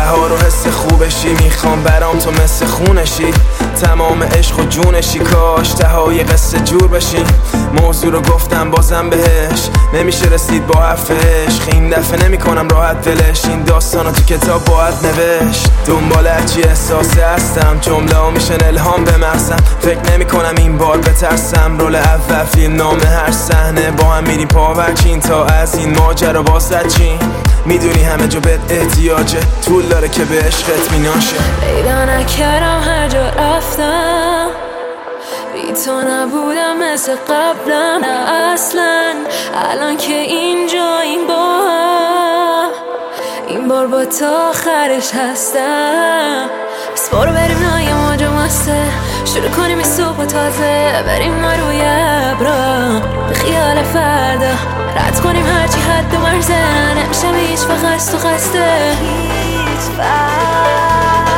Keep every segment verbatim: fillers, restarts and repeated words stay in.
بهار و حس خوبشی، میخوام برام تو مثل خونشی، تمام عشق و جونشی، کاش تهای قصه جور بشی. موضوع رو گفتم بازم بهش، نمیشه رسید با حرفش، این دفعه نمی کنم راحت دلش، این داستانو تو کتاب باید نوشت. دنبال هرچی احساسه هستم، جمله ها میشن الهام به مغزم، فکر نمی کنم این بار بترسم، رول اول فیلم نامه هر صحنه با هم میریم پاورچین، تا از این ماجرا بازد چین. میدونی همه جا بهت احتیاجه، طول داره که به عشقت میناشه. پیدا نکردم هر جا رفتم، بی تو نبودم مثل قبلم، نه اصلا الان که اینجا این بار این بار با تا آخرش هستم. بس برو بریم نای موجا مسته، شروع کنیم این صبح تازه، بریم ما روی ابرا به خیال فردا، رد کنیم هرچی حد و مرزه، نمیشم هیچ وقت خست و خسته هیچ وقت.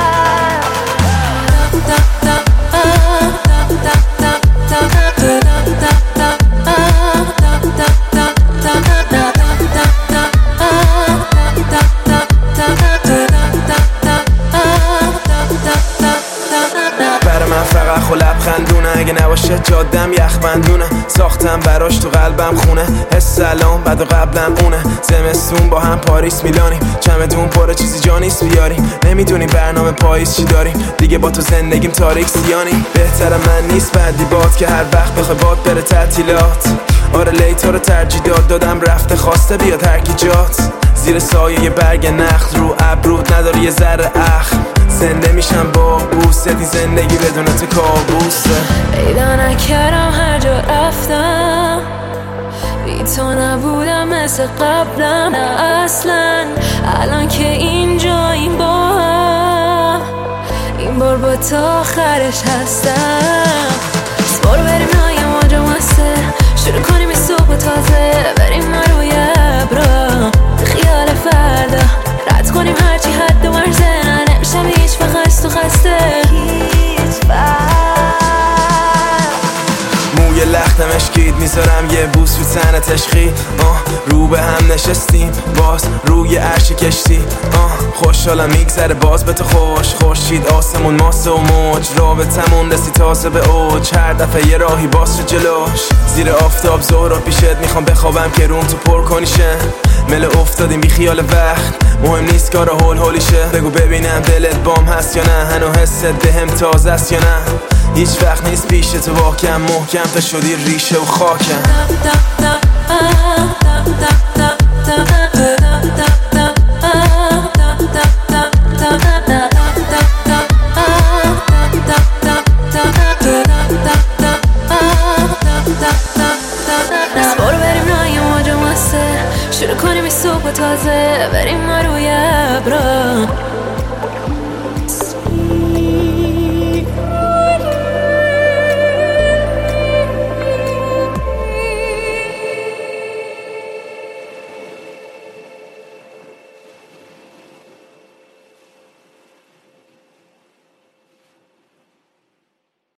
فقط خو لبخندونه، اگه نباشه جادم یخ بندونه، ساختم براش تو قلبم خونه، حس سلام بعد و قبلم اونه، زمستون با هم پاریس میلانیم، چمدون پره چیزی جا نیست بیاریم، نمیدونی برنامه پاییز چی داریم، دیگه با تو زندگیم تاریک سیانیم. بهتر من نیست بعدی باد که هر وقت بخوای باد بره تعطیلات، آره لیتا رو ترجیح داد دادم رفته خواسته بیاد هر کی جات، زیر سایه یه برگ نخل رو ابرود نداری یه ذره اخم، زنده میشم با بوست، این زندگی بدون تو کابوسه. پیدا نکردم هر جا رفتم، بی تو نبودم مثل قبلم، نه اصلا الان که اینجا این بار این بار با تا آخرش هستم. بس برو بریم نای موجا مسته، شروع کنیم این صبح تازه، بریم ما روی ابرا به خیال فردا، رد کنیم هرچی حد و مرزه، نمیشم هیچ وقت خست و خسته هیچ وقت. موی لختم اشکید میذارم یه بوس رو تنت عشقی، آه رو به هم نشستیم باز روی عرش کشتی، آه خوشحالم میگذره باز به تو خوش، خورشید آسمون ماسه و موج، رابطمون رسی تازه به اوج، هر دفعه یه راهی باز شد جلوش، زیر آفتاب ظهر پیشت میخوام بخوابم که روم تو پر کنیشه، مل افتادیم بی خیال وقت، مهم نیست کارا هول هولیشه، بگو ببینم دلت بام هست یا نه، هنو حست بهم تازه است یا نه، هیچ وقت نیست پیش تو واکم، محکم تا شدی ریشه و خاکم. بس برو بریم نای موجا مسته، شروع کنیم این صبح تازه، بریم ما روی ابرا